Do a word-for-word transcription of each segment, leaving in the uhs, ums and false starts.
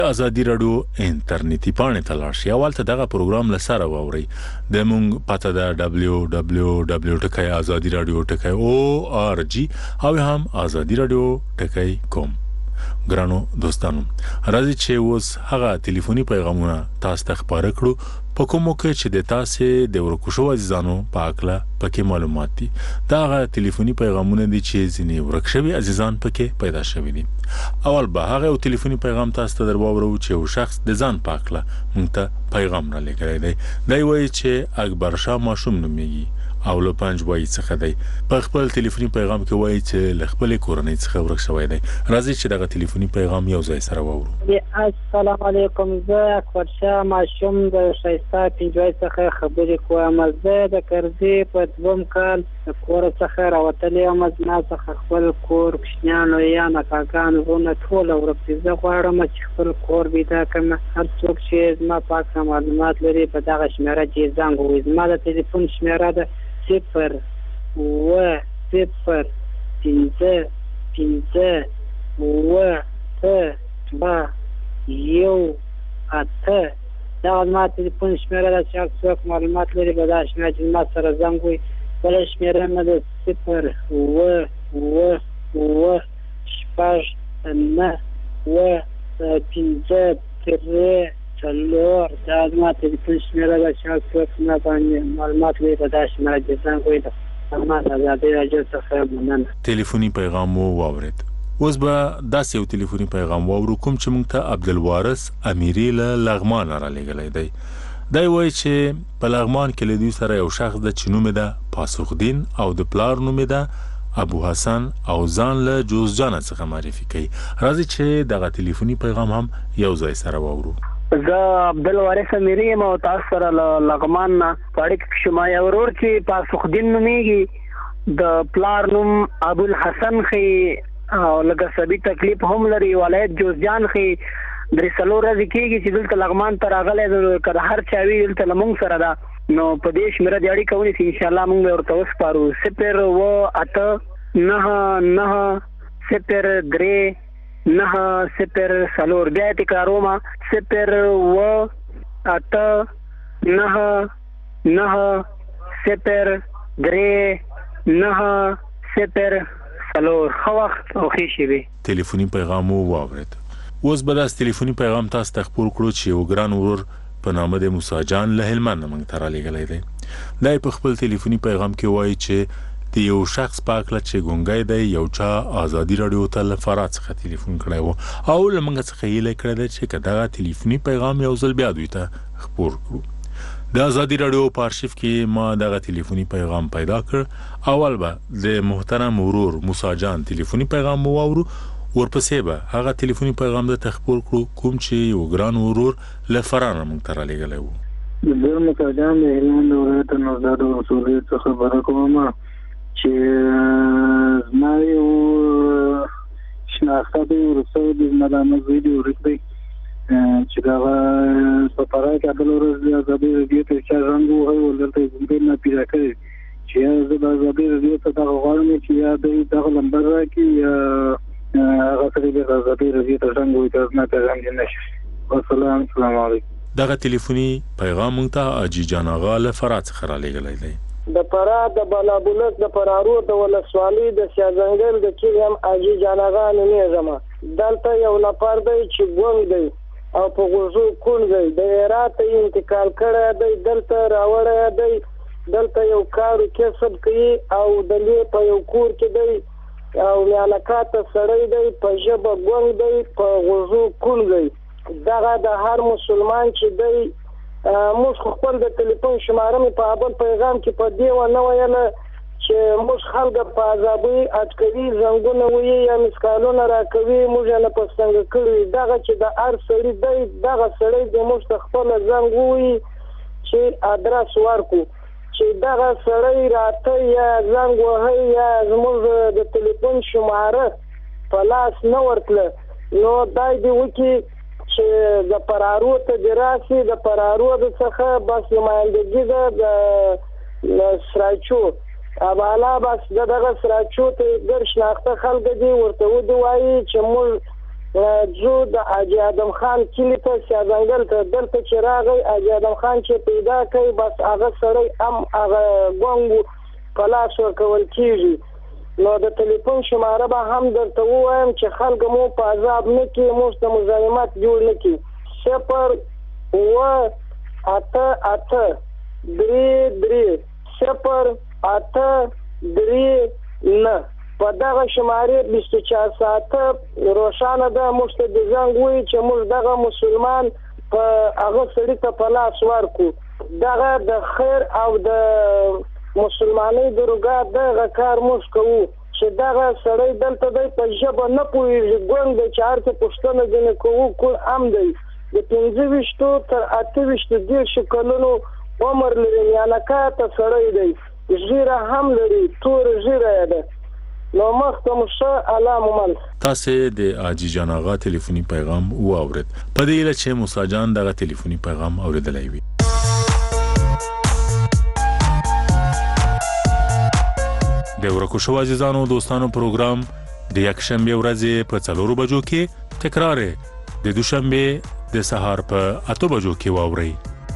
ازادي رادیو انټرنیټي پاڼې ته لاړ شئ او هلته دغه پروګرام لسره واورئ د مونږ پته ده دبلیو دبلیو دبلیو ټکی ازادي رادیو ټکی او ار جی او هم ازادي رادیو ټکی کوم. ګرانو دوستانو راځي چې اوس هغه ټلیفوني پیغامونه تاسو ته خبره کړو په کومو کې چې د تاسو د ورکو شو عزیزانو په اړه پکې معلومات دي. دا هغه ټلیفوني پیغامونه دي چې ځینې ورک شوي عزیزان پکې پیدا شوي دي. اول به هغه ټلیفوني پیغام تاسو ته درواورو چې یو شخص د ځان په اړه مونږ ته پیغام را لګړی دی. دا وایي چې اکبر شاه ماشوم نومېږي او له پنځ وایي څخه دی. په خپل ټلیفوني پیغام کې وایي چې له خپل کورنۍ څخه ورک شوی دی. راځي چې دغه ټلیفوني پیغام یو ځای سره واورو. السلام علیکم، زه اکبر شاه ماشوم د شایسته پنځوي څخه خبرې کوم. زه د کرزي په دوم کال د کور څخه راوتلی یم. زما څخه خپل کور، کوچنیان، لویان، کاکان، وروڼه ټول ورک دي. زه غواړم چې خپل کور پیدا کړم. هر څوک چې زما پاک معلومات لري په دغه شمیره کې زنګ ووهي. زما د ټلیفون شمیره ده صفر اوه صفر پنځه پنځه اوه اته دوه یو اته. دا زما ټلیفون شمیره ده چې هر څوک معلومات لري په دغه شمیره کې زما سره زنګ ووهي. بله شمیره مې ده صفر اوه اوه اوه شپږ نهه اوه پنځه درې څلور. دا زما ټلیفون شمیره ده چې هر څوک زما باندې معلومات لري په دغه شمیره کې زنګ ووهي. زما د ازادي راډیو څخه مننه. ټلیفوني پیغام مو واورید. اوس به داسې یو ټلیفوني پیغام واورو کوم چې موږ ته عبدالوارث امیری له لغمان را لېږلی دی. دا وایي چې په لغمان کې له دوی سره یو شخص د چې نوم یې ده پاسخدین او د پلار نوم یې ده ابو حسن او ځان له جوزجانه څخه معرفي کوي. راځي چې دغه ټلیفوني پیغام هم یو ځای سره واورو. زه عبدالوارث امیری یم او تاسو سره له لغمان نه په اړیکه کې شما یو ورور چې پاسخدین نومیږي، د پلار نوم ابوالحسن ښیي او لکه سبي تکلیف هم لري، ولایت جوزجان ښیي. درې څلور ورځې کېږي چې دلته لغمان ته راغلی دی. که د هر چا وي دلته له موږ سره ده نو په دې شمېره دې اړیکه ونیسي. انشاءالله موږ به ورته وسپارو. صفر اوه اته نهه نهه صفر درې نهه صفر څلور. بیا یې تکراروم، صفر اوه اته نهه نهه صفر درې نهه صفر څلور. ښه وخت او ښې شېبې. ټلیفوني پیغام مو واورید. اوس به داس ټلیفوني پیغام تاسو ته خپور کړو چې یو ګران ورور په نامه د موسی جان له هلمند موږ ته را لېږلی دی. دا په خپل ټلیفوني پیغام کې وایي چې د یو شخص په اړه چې ګونګی دی یو چا ازادي راډیو ته له فرات څخه ټلیفون کړی و او له موږ څخه هیله کړې ده چې که دغه ټلیفوني پیغام یو ځل بیا دوی ته خپور کړو. د ازادي راډیو په ارشیف کې ما دغه ټلیفوني پیغام پیدا کړ. اول به د محترم ورور موسی جان ټلیفوني پیغام مو واورو، ورپسې به هغه ټلیفوني پیغام د تخپور کړو کوم چې یو ګران ورور له فرار موږ ته را لېږلی و. زه مقدم د هلمند ولایت نوزاد ولسوالۍ څخه خبره کوم چې زما یو شناخته دی وروسته د زما د عمه زوی دی ورک دی چې دغه په فراه کې بله ورځ د ازادي راډیو ته چا زنګ ووهی او دلته یې ګونګی نه پیدا کړی چې یا زه د ازادي راډیو ته دغه غواړم چې یا دوی دغه نمبر راکړي یا هغه سړي د ازادي راډیو ته زنګ ووهي ته زما پیغام دې نه شي. والسلام السلام علیکم. دغه ټلیفوني پیغام موږ ته حاجي جان آغا له فراه څخه را لېږلی دی. د فراه د بالابلوک د فرارو د ولسوالۍ د سیاځنګل د کلي هم حاجي جان آغا نومېږم. دلته یو نفر دی چې ګونګ دی او په غوږو کوڼ دی، د هرات ته انتقال کړی دی، دلته راوړی دی، دلته یو کار کسب کوي او د لوی په یو کور کې دی او میانکاته سړی دی، په ژبه ګونګ دی، په غوږو کوڼ دی. دغه د هر مسلمان چې دی موږ خپل د ټلیفون شماره مې په اول پیغام کې په دې ونه ویله چې موږ خلک په عذابوي اټکوي، زنګونه وهي یا مسکالونه راکوي، موږ یې نه په ستنګه کړي. دغه چې د هر سړي دی دغه سړی دی موږ ته خپله زنګ ووهي چې ادرس ورکړو چې دغه سړی راته یا زنګ وهی یا زموږ د ټلیفون شماره په لاس نه ورتله نو دای دې وکړي چې د پرارو ته دې راسي، د پرارو د څخه بس نمایندګي ده د سراچو ابالا، بس د دغه سراچو ته ګر شناخته خلک دي ورته ودې وایي چې موږ جو د حاجي ادم خان کلی ته سیاځنګل ته دلته چې راغی حاجي ادم خان چې پیدا کوي بس هغه سړی هم هغه ګونګ په لاس ورکول کېږي نو د ټلیفون شماره به هم درته ووایم چې خلک مو په عذاب نه کړي موږ ته مزاحمت جوړ نه کړي صفر اوه اته اته درې درې صفر اته درې نه په دغه شمارې بیست و چهار ساعته روښانه ده موږ ته د زنګ وایي چې موږ دغه مسلمان په هغه سړي ته په لاس ورکړو دغه د خیر او د مسلمانۍ د روګا دغه کار موږ کوو چې دغه سړی دلته دی په ژبه نه پوهېږي ګونګ دی چې هر څه پوښتنه ځینې کوو کول هم دی د پنځه ویشتو تر اته ویشتو دېرشو کلونو عمر لري یعنکاته سړی دی ږیره هم لري توره ږیره یې ده نو مخته مو ښه الله مو من تاسو د حاجي جان آغا ټلیفوني پیغام واورید په دې اله چې موسی جان دغه ټلیفوني پیغام اوریدلی وي د ورکو شو عزیزانو دوستانو پروګرام د یک شنبه ورځې په څلورو بجو کې تکرار د دوشنبه د سهار په اته بجو کې واوري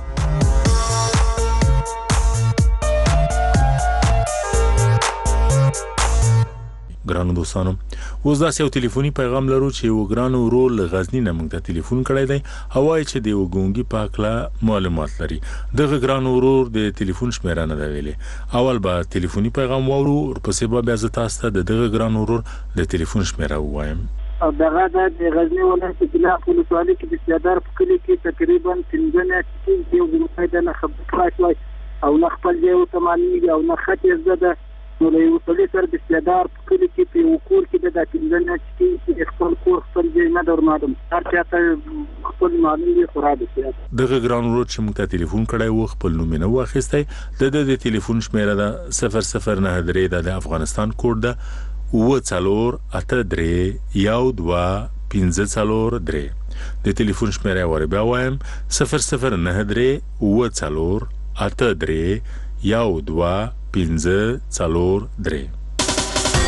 ګرانو دوستانو اوس داسې یو ټلیفوني پیغام لرو چې یو ګران ورور له غزني نه موږ ته ټلیفون کړی دی هوای چې د یو ګونګي په اړه معلومات لري دغه ګران ورور د ټلیفون شمیره نه دی ویلې اول به ټلیفوني پیغام واورو ورپسې به بیا زه تاسو ته د دغه ګران ورور د ټلیفون شمیره ووایم او دغه د غزني ولایت کې په ولسوالۍ کې د سیادار په کلی کې تقریبا پنځه میاشتې یو ګروپ نه خبر کړی او نه خپل ځای ته معلومیږي او نه خط یې زده نو له یو سړي سره د سیادار په کلي کې په یو کور کې د پنځه میاشتې چې خپل کور خپل ځای نه در معلوم هر چا ته خپل معلوم وي خو را دي دغه ګران ورور چې موږ ته ټلیفون کړی و خپل نوم نه واخیستی د د د ټلیفون شمیره ده صفر صفر نه درې د افغانستان کوډ ده اوه څلور اته درې یو دوه پنځه څلور درې د ټلیفون شمیره ور بیا وایم صفر صفر نه درې اوه څلور اته درې یو دوه پنځه څلور درې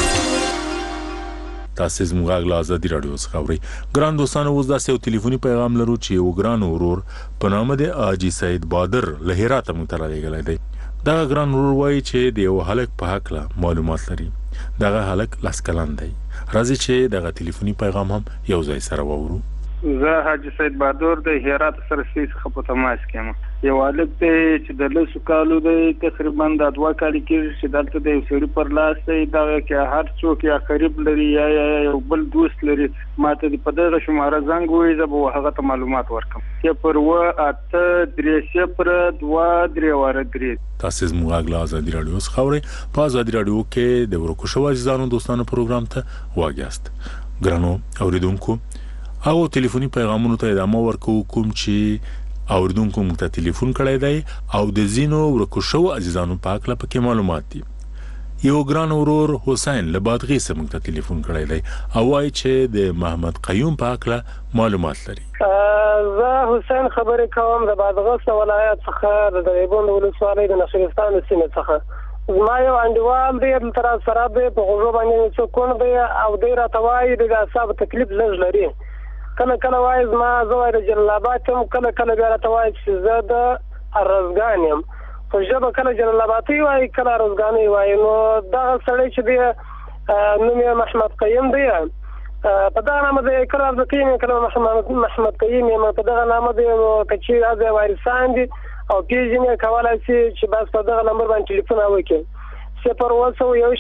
تاسو زموږ له آزادي رادیو څخه اورئ ګران دوستانو اوس داسې یو ټلیفوني پیغام لرو چې یو ګران ورور په نامه د حاجي سید بادر له هرات مو ته رالیږلی دی دغه ګران ورور وایي چې د یو هلک په هکله معلومات لري دغه هلک لس کلن دی راځي چې دغه ټلیفوني پیغام هم یو ځای سره واورو زه حاجي سید بادر د هرات سره څخه په تماس کې یم یو هلک دی چې د لسو کالو دی تقریبا د دوه کالو کې چې دلته د یو سړي پر لاس دی دغه کې هر څوک یا قریب لري یا یو بل دوست لري ماته د په دغه شماره زنګ وایي زه به هغه ته معلومات ورکړم صفر اوه اته درې صفر دوه درې واره درې تاسو زموږ له آزادي رادیو څخه اورئ په آزادي رادیو کې د ورکو شو عزیزانو دوستانو پروګرام ته واګیاست ګرانو اوریدونکو هغه ټلیفوني پیغامونو ته ادامه ورکو کوم چې اوریدونکو موږ ته ټلیفون کړی دی او د زینو ورکو شو عزیزانو په اړه پکې معلومات دي یو ګران ورور حسین له بادغی څخه موږ ته ټلیفون کړی دی او وايي چې د محمد قیوم په اړه معلومات لري زه حسین خبرې کوم د بادغیس ولایت څخه د دیبون ولسوالۍ د نخلستان سیمې څخه زما یو انډیوال دی تر سره دی په غوږو باندې څوکون دی او دی راته وایي د اعصاب تکلیف لږ لري کله کله وایي زما زه وایي د جلال آباد یم کله کله بیا راته وایي چې زه د ارزګان یم په ژبه کله جلال آبادي وایي کله ارزګانۍ وایي نو دغه سړی چې دی نوم یې محمد قیم دی په دغه نامه دی کله ارزقیم کله محمد قیم یم په دغه نامه دی نو که چې هغه وارثان دي او پیژنې کولی شي چې بس په دغه نمبر باندې ټلیفون وکړي صفر اوه سوه یو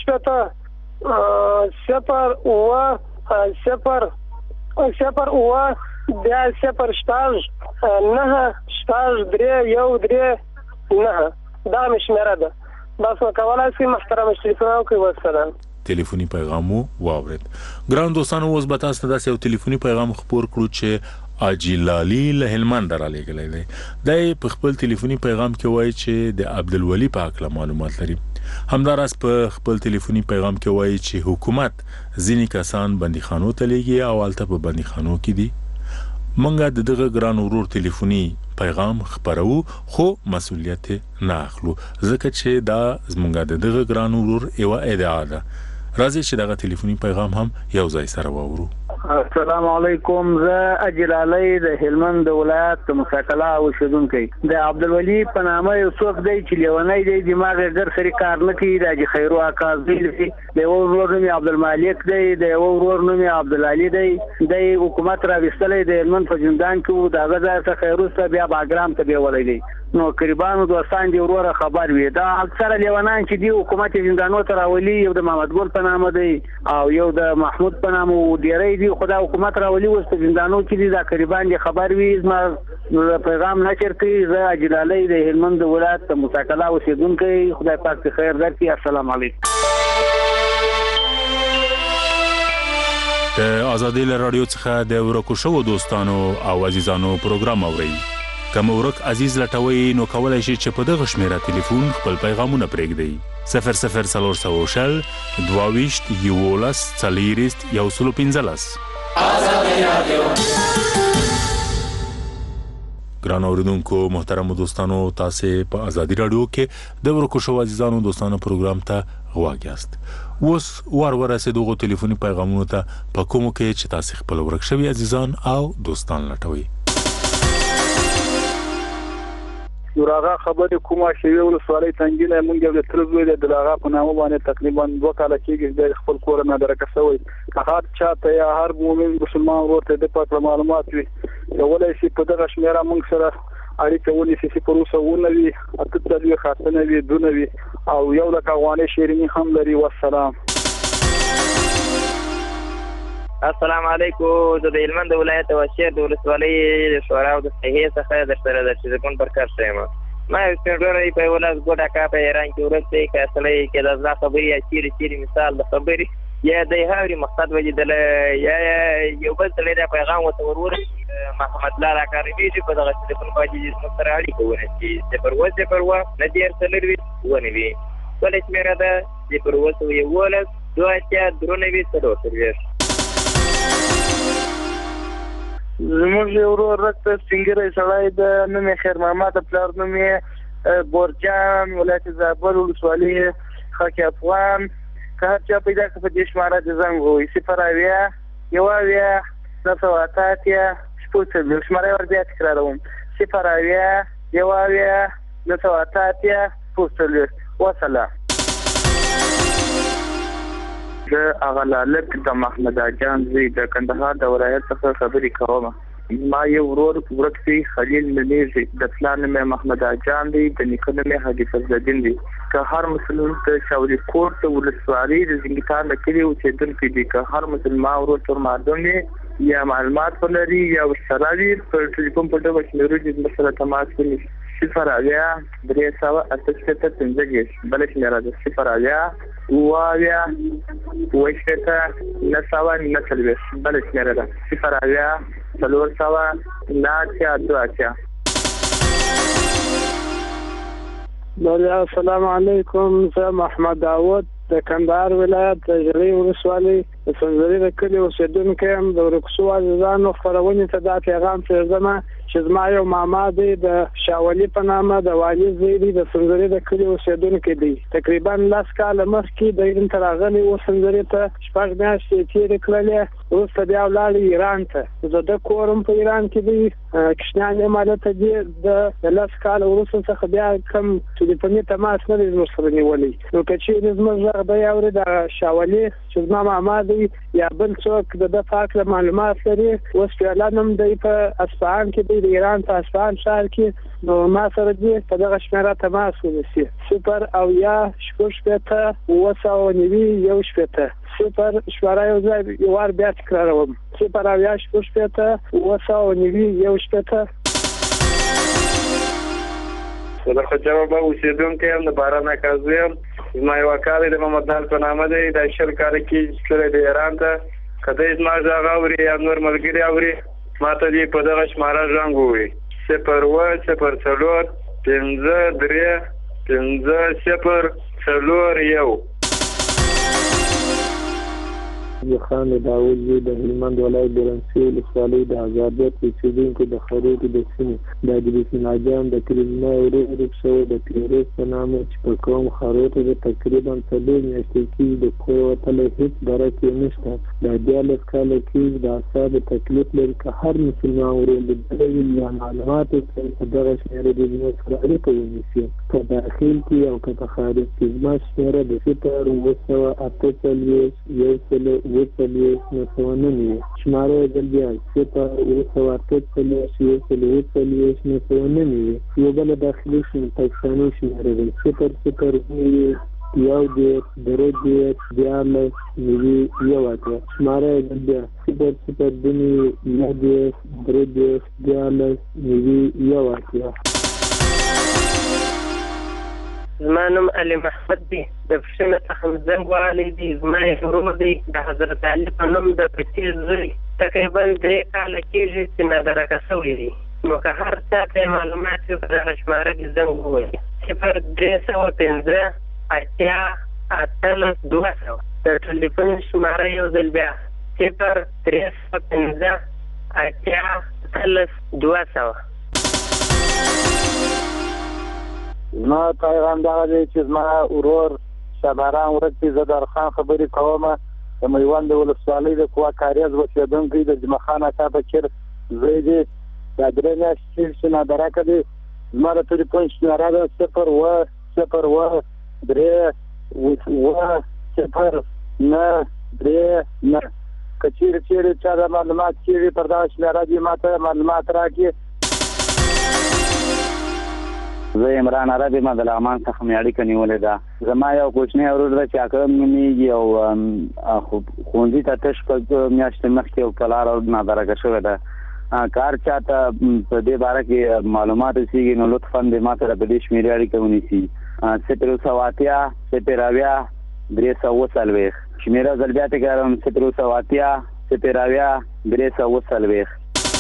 شپېته صفر اوه صفر صفر اوه بیا صفر شپږ نهه شپږ درې یو درې نهه دا مې شمېره ده بس نو کولی شي محترمه ټلیفون وکړئ والسلام ټلیفوني پیغام واورید ګران دوستانو اوس به تاسو ته داسې یو ټلیفوني پیغام خپور کړو چې حاجي لالي له هلمند رالیږلی دی دی په خپل ټلیفوني پیغام کې وایي چې د عبدالولي په اړه معلومات لري همداراز په خپل ټلیفوني پیغام کې وایي چې حکومت ځینې کسان بندیخانو ته لیږي او هلته په بندیخانو کې دي منګه د دغه ګران ورور ټلیفوني پیغام خبرو خو مسؤلیت نه اخلو ځکه چې دا زمونږ د دغه ګران ورور یو ادعا ده راځي چې دغه ټلیفوني پیغام هم یو ځای سره واورو السلام علیکم. زه اجل علی د هلمند ولایت مساکلا اوسیدونکی د عبدالولي په نامه یو څوک دی چې لیونی دی، دماغ یې ګر سری کار نه کوي. د حاجي خیرو اکاز دی، د یو ورور نوم یې عبدالمالک دی، د یو ورور نوم یې عبدالعلي دی. د حکومت راوستلی د هلمند په زندان کې و، د هغه ځای څخه وروسته بیا باګرام ته بیولی دی. نو قریبانو دوستان دی وروره خبر وي. دا اکثره لیونان چې دی حکومت زندانو ته راولي، یو د محمد ګل په نامه دی او یو د محمود په نامه و، ډیری دی خو دا حکومت راولي اوس په زندانو کې دي. دا قریبان دی خبر وي، زما پیغام نشر کوي. زه اجل علی د هلمند ولایت مساکلا اوسیدونکی، خدای پاک دې خیر درکړي. السلام علیکم. د آزادۍ له راډیو څخه د ورکو شوو دوستانو او عزیزانو پروګرام اورئ. کوم ورک عزیز لټوي نو کولای شي چې په دغه شمیره ټلیفون خپل پیغامونه پرېږدي. صفر صفر څلور سوه شل دوه ویشت یولس څلېرویشت یو سل پنځلس. آزادۍ راډیو. ګران اوریدونکو محترم دوستانو، تاسو په آزادۍ راډیو کې د ورکو شوو عزیزانو دوستانو پروګرام ته غواړئ یاست. اوس ور ورسېدو ټلیفوني پیغامونو ته په کومو کې چې تاسو خپل ورک شوي عزیزان او دوستان لټوي. دراغه خبرې کومه شوی ولسوالۍ تنګینه مونږ یو تر زوی د دراغه په نامه باندې تقریبا دوه کال کېږي د خپل کور نه درکه شوی. هر چاته یا هر مومن مسلمان ورته د پاک معلومات وي، ولې شي په دغه شمیره مونږ سره اړیکه ونیسي چې پروسه ونوي، اته تلوي خاصه وي دونوي او یو لکه افغاني شیرینی هم لري. والسلام. السلام علیکم. زه د هلمند ولایت واشیر د ولسوالۍ د شورا او د صحیح څخه درسره د شیزکون پر کار شوم. ما یو سپینږیری په ولس ګوډه کا په ایران کې ورسته کې اصلي کې د ځا خبري یا چیرې چیرې مثال د خبري یا د هاوري مقصد وجدل یا یو بل تلې د پیغام وتورور محمد لال اکاډمي چې په دغه ټلیفون باندې د سره اړیکه ونیسي. صفر اووه صفر اووه ندیر څلرویشت ونیوي ولې شمیره ده صفر اووه سوه یولس دوه اتیا درونوي څلور څلوېښت. زموږ یو ورور رکته سپینګیری سړی د نوم یې خیر محمد، پلار نوم یې بورجان، ولایت زابل ولسوالۍ خاک افغان. که هر چا پیدا کړه په دې شماره د زنګ ووایي صفر اویا یوه اویا نهه سوه اته اتیا شپږ څلوېښت. شماره یې ور بیا تکراروم صفر اویا یوه اویا نهه سوه اته اتیا شپږ څلوېښت. وسلام. د اغا لالک د محمد اجان زوی د کندهار د ولایت څخه خبرې کوم. ما یو ورور ورک دی خلیل نمیږي، د پلان مې محمد اجان دی، د نیکه مې حاجي فضل الدین دی. که هر مسلمان ته شاوري کوټ ته ولسوالۍ د زنګتان کلی اوسېدونکی دی، که هر مسلمان ورور تر مردم یا معلومات ولري یا ورسره وي په ټلیفون په ډول شمیرو چې مسله تماس ونیسي. صفر اویا درې سوه اته شپېته پنځه دېرش بله شمېره ده. صفر اویا اووه اویا اووه شپېته نهه سوه نهه څلوېښت بله شمېره ده. صفر اویا څلور سوه نهه اتیا دوه اتیا. السلام علیکم. زه محمد داود د کندهار ولایت د ژړۍ ولسوالۍ د سنځري د کلي اوسېدونکی یم. د ورکو شوو عزیزانو خپرونې ته دا پیغام پرېږدمه چې زما یو ماما دی د شاولي په نامه، د والي زوی دی، د سنځري د کلي اوسېدونکی دی. تقریبا لس کاله مخکې د هند ته راغلی و سنځري ته، شپږ میاشتې تېرې کړلې. وروسته بیا ولاړی ایران ته. زه د کور هم په ایران کې دی، کشنیان یې مالته دی. د لس کاله وروسته څخه بیا کوم ټلیفوني تماس نه دی زموږ سره نیولی. نو که چېرې زموږ غږ دی اوري د شاولي چې زما ماما دی یا بل څوک د ده په هکله معلومات لري، اوس فعلا هم دی په اصفهان کې دی، د ایران په اصفهان ښار کې. نو ما سره دی په دغه شمېره تماس ونیسي. صفر اویا شپږ شپېته اووه سوه نوي یو شپېته. صفر شماره یو ځای یو وار بیا تکراروم صفر اویا شپږ شپېته اووه سوه نوي یو شپېته. زه د خجابه اوسېدونکی یم، د باران اکاز یم. زما یو اکا دی د محمد لال په نامه دی، دا شل کاله کې تللی دی ایران ته. که دی زما غږ اوري یا نور ملګري اوري، ما ته دې په دغه شماره زنګ ووایي صفر اووه صفر څلور پنځه درې پنځه صفر څلور یو. خان داوود زوی د هلمند ولایت ګرمسیر ولسوالۍ د آزادیت اوسېدونکو د خروټو د سیمې د ادریس ناجان د کریزما ورور ورک شوی د پیروز په نامه چې په کوم خروټو د تقریبا څلور میاشتې کېږي د کور وتلی هېڅ درک یې نشته. دا دیارلس کاله کېږي د اعصابو تکلیف لري که هر مسلمان ورور لیدلی وي یا معلوماتو سره په دغه شمېره د زما سره اړیکه ونیسي که داخل کې او که په خارج کې. زما شمېره د صفر اوه سوه اته څلوېښت یو سلو اوه څلوېښت نهه سوه نهه نوي شماره یې بل بیا صفر اوه سوه اته څلوېښت یو سلو اوه څلوېښت نهه سوه نهه نوي. یو بله داخلي پاکستاني شمېره ده صفر صفر نوي یو دېرش درې دېرش دیارلس نوي یو اتیا شماره یې بل بیا صفر صفر دوه نوي نهه دېرش درې دېرش دیارلس نوي یو اتیا. زما نوم علي محمد دی د پښتنه څخه زنګ وهلی دی. زما یې ورور دی د حضرت علي په نوم د پچیر زوی تقریبا درې کاله کېږي چې نادرکه شوی دی. نو که هر چا ته معلومات وي په دغه شماره کې زنګ ووهي صفر درې سوه پنځه اتیا اتلس دوه سوه. د ټلیفون شماره یو ځل بیا صفر درې سوه پنځه اتیا اتلس دوه سوه. زما پیغام دغه دی چې زما ورور شهباران ورک دی. زه د ارخان خبرې کوم د میوند ولسوالۍ د کوه کاریز اوسېدونکی د جمعه خان اکا بچر زوی دی. دا درې میاشتې چې نادرکه دی. زما د ټلیفون شمېره ده صفر اوه صفر اوه درې اوه صفر نهه درې نهه. که چیرې چیرې چا د معلومات کېږي پر دغه شمېره دي ما ته معلومات راکړي. زه عمران عرب یم د لغمان څخه مې اړیکه نیولې ده. زما یو کوچنی ورور ده چې اکرم نومېږي او ښوونځي ته تش کړ میاشتې مخکې او په لاره نادرکه شوې ده. که هر چا ته په دې باره کې معلومات رسېږي نو لطفا د ما سره په دې شمېرې اړیکه ونیسي صفر اوه سوه اتیا صفر اویا درې سوه اوه څلوېښت. شمېره ځل بیا تکراروم صفر اوه سوه اتیا صفر اویا درې سوه اوه څلوېښت.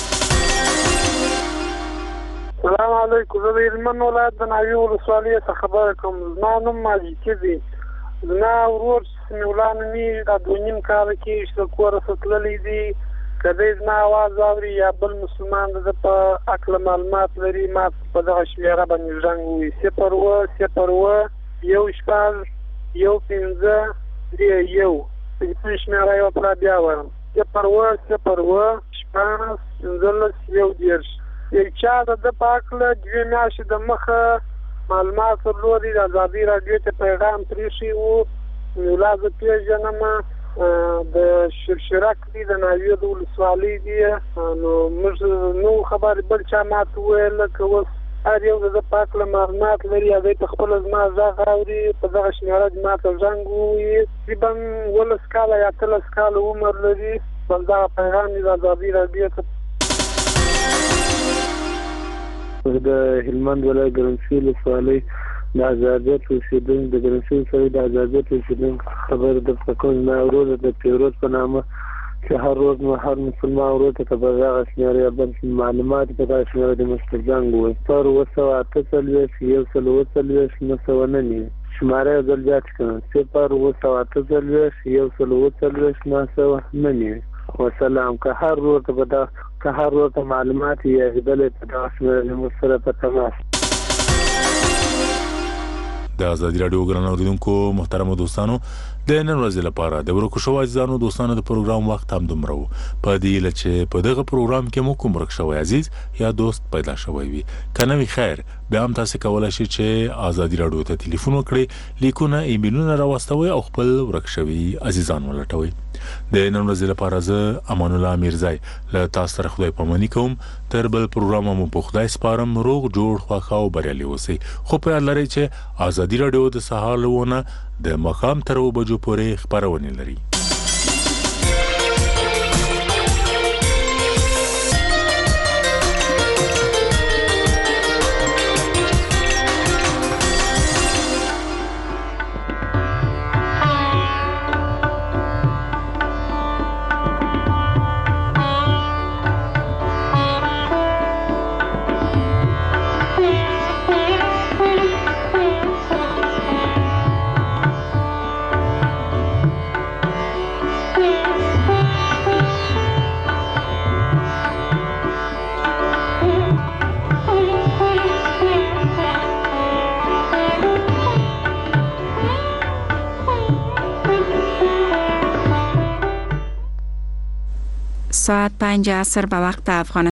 السلام علیکم. زه د هلمند ولایت د ناوې ولسوالۍ څخه خبره کوم. زما نوم ماجدي دی. زما ورور سمیع الله نومېږي. دا دوه نیم کاله کېږي چې له کوره څخه تللی دی. که دی زما اواز اوري یا بل مسلمان د ده په هکله معلومات لري ما په دغه شمېره باندې زنګ ووهي صفر اوه صفر اوه یو شپږ یو پنځه درې یو. ټلیفون شمېره یې ورته بیا وایم صفر اوه صفر اوه شپږ پنځلس یو دېرش. یو چا د ده په هکله دوې میاشتې د مخه معلومات درلودي. د ازادي راډیو ته پیغام پرېښی وو. ملا زه پېژنم د شرشرک دی د ناوې د ولسوالۍ دی. نو موږ نو خبرې بل چا ماته وویل که اوس هر یو د ده په هکله معلومات لري یا دی په خپله زما غږ اوري په دغه شمېره دې ما ته زنګ ووهي. تقریبا اوولس کاله یا اتلس کاله عمر لري. همدغه پیغام دی د ازادي راډیو ته. د هلمند ولایت ګرمسیر ولسوالۍ د آزادیت اوسېدونکي د ګرمسیر ولسوالۍ د آزادیت اوسېدونکي خبر درته کوم. زما ورور د پیروز په نامه چې هر روز مو هر مسلمان ورور ته په دغه شمېره یا بل معلومات په دغه شمېره د موږ ته زنګ ووهي صفر اوه سوه اته څلوېښت یو سلو اوه څلوېښت نهه سوه نهه نوي. شماره یې ځل زیات کړم صفر اوه سوه اته څلوېښت یو سلو اوه څلوېښت نهه سوه نهه نوي. وسلام. که هر ورور ته په دغه که هر ورور ته معلومات یا بلې په دغه شمېره زموږ سره په تماس. د ازادي راډیو ګران اوریدونکو محترمو دوستانو د نن ورځې لپاره د ورکو شوو عزیزانو دوستانو د پروګرام وخت هم دومره و. په دې هیله چې په دغه پروګرام کې مو کوم ورک شوی عزیز یا دوست پیدا شوی وي. که نه وي خیر بیا هم تاسو کولی شئ چې ازادي راډیو ته ټلیفون وکړئ لیکونه ایمیلونه راواستوئ او خپل ورک شوي عزیزان ولټوئ. د نن ورځې لپاره زه امان الله میرزای له تاسو سره خدای پاماني کوم. تر بل پروګرام مو په خدای سپارم. روغ جوړ خوښ او بریالي اوسئ. خو په یاد لرئ چې ازادي راډیو د سهار له ونه د ماښام تر اوه بجو پورې خپرونې لري. ساعت پنج عصر به وقت افغانستان